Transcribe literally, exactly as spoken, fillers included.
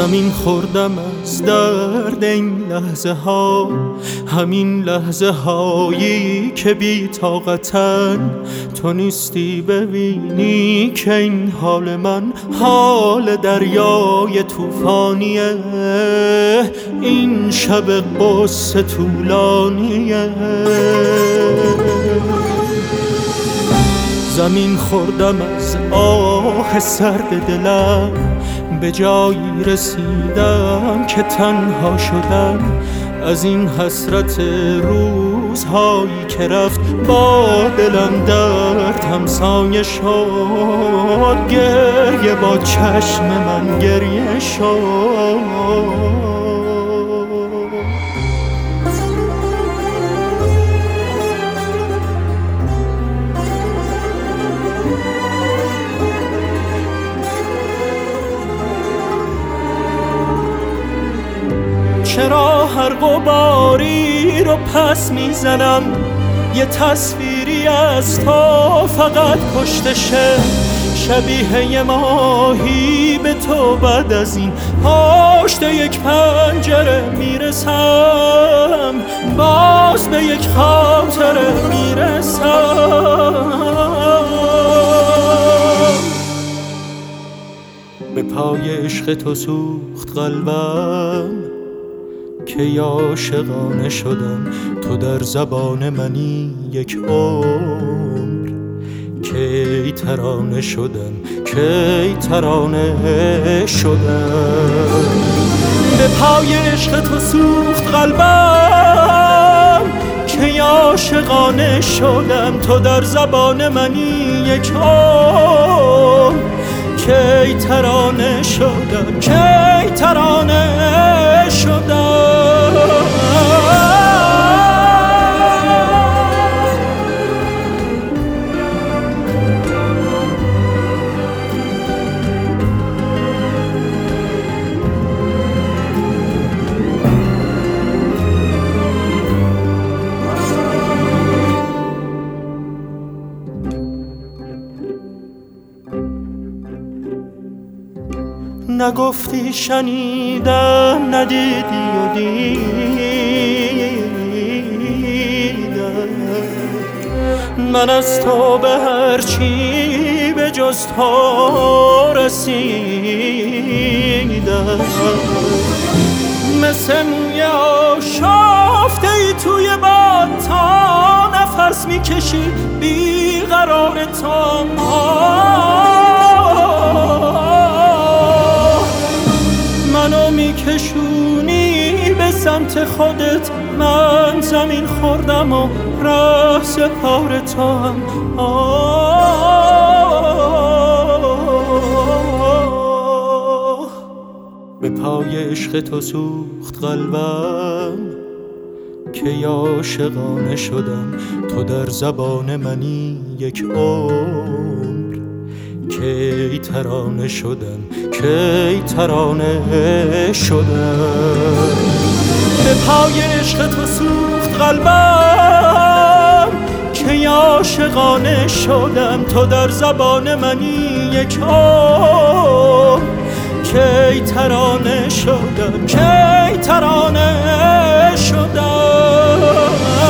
زمین خوردم از درد این لحظه ها، همین لحظه هایی که بی طاقتن. تو نیستی ببینی که این حال من حال دریای طوفانیه، این شب قصه طولانیه. زمین خوردم از آه سرد دلم، به جایی رسیدم که تنها شدم از این حسرت روزهایی که رفت. با دلم درد همسایه شد، گریه با چشم من گریه شد. چرا هر غباری رو پس میزنم، یه تصویری از تو فقط پشتشه، شبیه یه ماهی به تو بعد از این پشت یک پنجره میرسم، باز به یک خاطره میرسم. به پای عشق تو سوخت قلبم که عاشقانه شدم، تو در زبان منی یک عمر کی ترانه شدم، کی ترانه شدم. به پای عشق تو سوخت قلبم که عاشقانه شدم، تو در زبان منی یک عمر کی ترانه شدم، کی ترانه شدم. نگفتی شنیدم، ندیدی و دیدم، من از تو به هر چی به جز تو رسیدم. مثل موی آشفته ای توی باد تا نفس میکشی بیقرار تو. منو میکشونی به سمت خودت، من زمین خوردم و راه سپار تو هم. به پای عشق تو سوخت قلبم که عاشقانه شدم، تو در زبان منی یک عمر کی ترانه شدم، کی ترانه شدم. به پای عشق تو سوخت قلبم که عاشقانه شدم، تو در زبان منی یک عمر کی ترانه شدم، کی ترانه شدم.